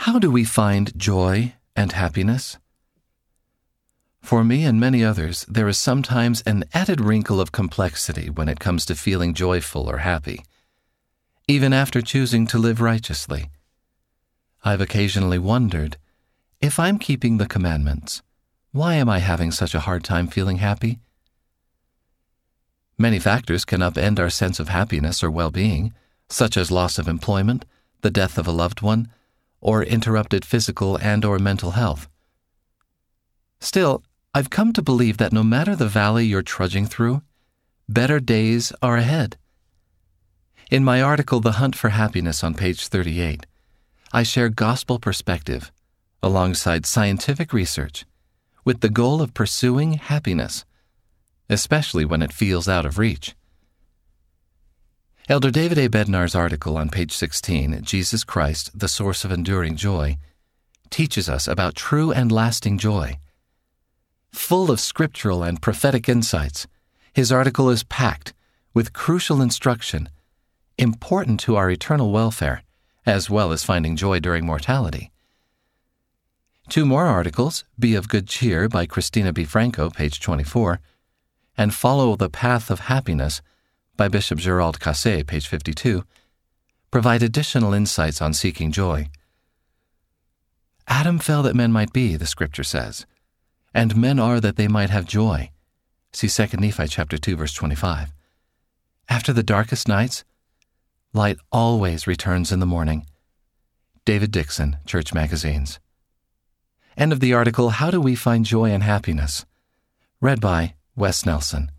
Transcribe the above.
How do we find joy and happiness? For me and many others, there is sometimes an added wrinkle of complexity when it comes to feeling joyful or happy, even after choosing to live righteously. I've occasionally wondered, if I'm keeping the commandments, why am I having such a hard time feeling happy? Many factors can upend our sense of happiness or well-being, such as loss of employment, the death of a loved one, or interrupted physical and/or mental health. Still, I've come to believe that no matter the valley you're trudging through, better days are ahead. In my article, The Hunt for Happiness, on page 38, I share gospel perspective alongside scientific research with the goal of pursuing happiness, especially when it feels out of reach. Elder David A. Bednar's article on page 16, Jesus Christ, the Source of Enduring Joy, teaches us about true and lasting joy. Full of scriptural and prophetic insights, his article is packed with crucial instruction important to our eternal welfare, as well as finding joy during mortality. 2 more articles, Be of Good Cheer by Christina B. Franco, page 24, and Follow the Path of Happiness by Bishop Gerald Cassé, page 52, provide additional insights on seeking joy. Adam fell that men might be, the scripture says, and men are that they might have joy. See 2 Nephi chapter 2, verse 25. After the darkest nights, light always returns in the morning. David Dixon, Church Magazines. End of the article, How Do We Find Joy and Happiness? Read by Wes Nelson.